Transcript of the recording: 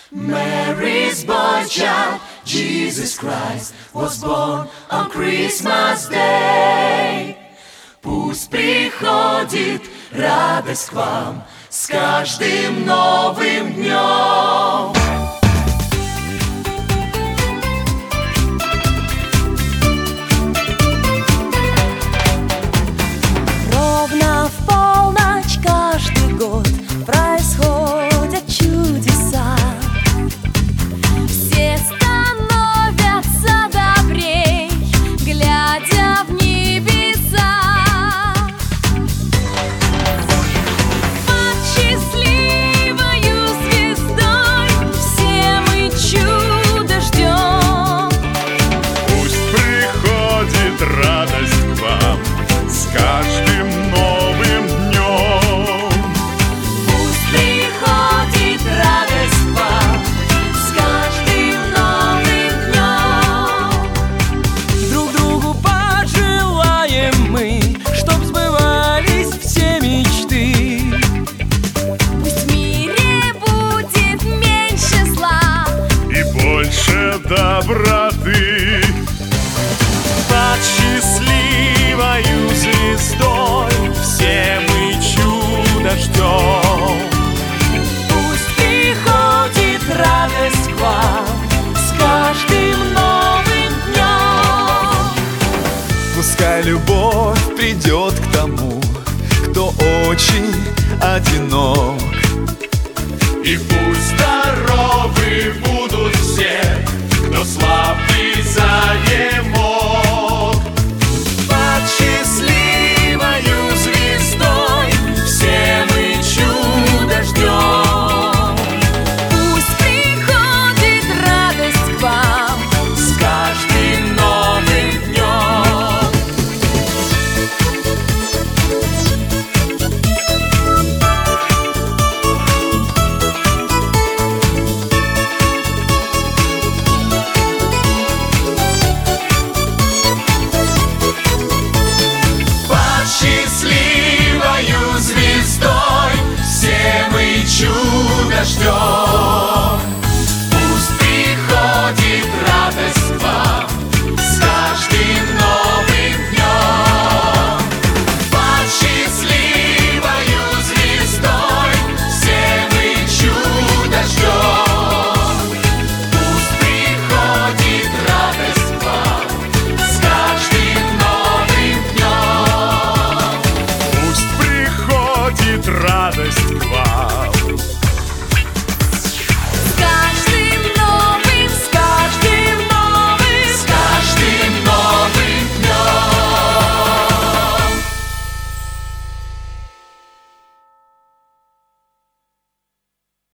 Mary's boy child, Jesus Christ, was born on Christmas Day. Пусть приходит радость к вам с каждым новым днем. Ровно в полночь каждый год происходят чудеса. Все становятся добрей, глядя в небеса. Под счастливою звездой все мы чудо ждем. Пусть приходит радость к вам с каждым новым днем. Пусть приходит радость к вам с каждым новым днем. Друг другу пожелаем мы, чтоб сбывались все мечты. Пусть в мире будет меньше зла И больше доброты. Под счастливою звездой все мы чудо ждем. Пусть приходит радость к вам с каждым новым днем. Пускай любовь придет к тому, кто очень одинок. И пусть дорога